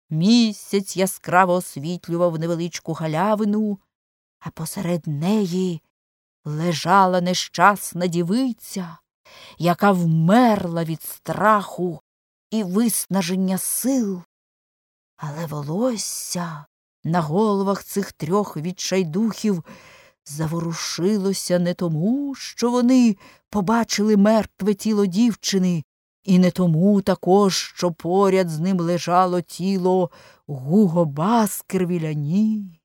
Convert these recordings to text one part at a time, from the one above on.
Місяць яскраво освітлював невеличку галявину, а посеред неї лежала нещасна дівиця, яка вмерла від страху і виснаження сил. Але волосся на головах цих трьох відчайдухів заворушилося не тому, що вони побачили мертве тіло дівчини, і не тому також, що поряд з ним лежало тіло Гуго Баскервіля, ні.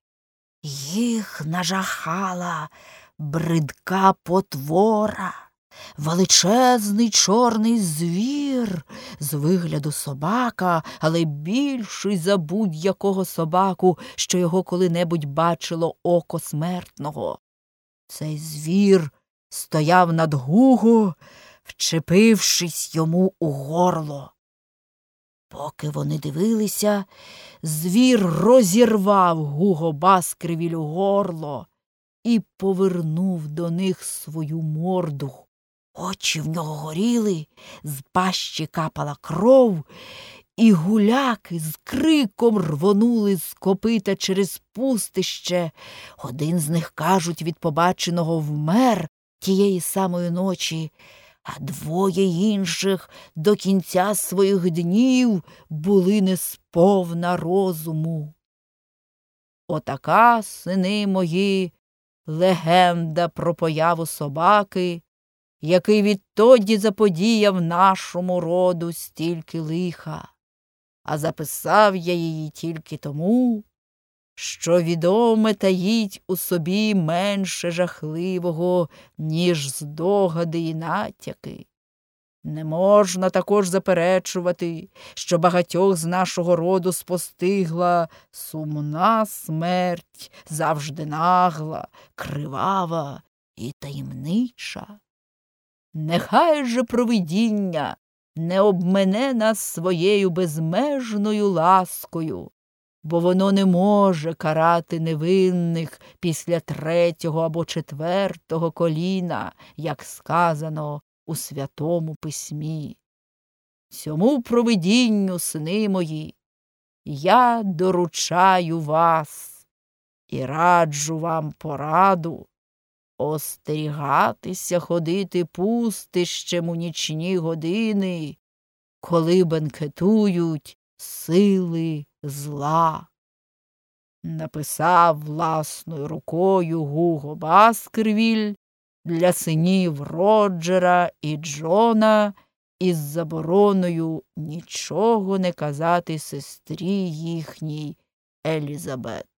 Їх нажахала бридка потвора, величезний чорний звір, з вигляду собака, але більший за будь-якого собаку, що його коли-небудь бачило око смертного. Цей звір стояв над Гуго, вчепившись йому у горло. Поки вони дивилися, звір розірвав Гуго Баскервілю горло і повернув до них свою морду. Очі в нього горіли, з пащі капала кров, і гуляки з криком рвонули з копита через пустище. Один з них, кажуть, від побаченого вмер тієї самої ночі, а двоє інших до кінця своїх днів були несповна розуму. Отака, сини мої, легенда про появу собаки, який відтоді заподіяв нашому роду стільки лиха. А записав я її тільки тому, що відоме таїть у собі менше жахливого, ніж здогади і натяки. Не можна також заперечувати, що багатьох з нашого роду спостигла сумна смерть, завжди нагла, кривава і таємнича. Нехай же провидіння не обмене нас своєю безмежною ласкою, бо воно не може карати невинних після 3-го або 4-го коліна, як сказано у Святому Письмі. Цьому провидінню, сини мої, я доручаю вас і раджу вам пораду остерігатися ходити пустищем у нічні години, коли бенкетують сили зла. Написав власною рукою Гуго Баскервіль для синів Роджера і Джона із забороною нічого не казати сестрі їхній Елізабет.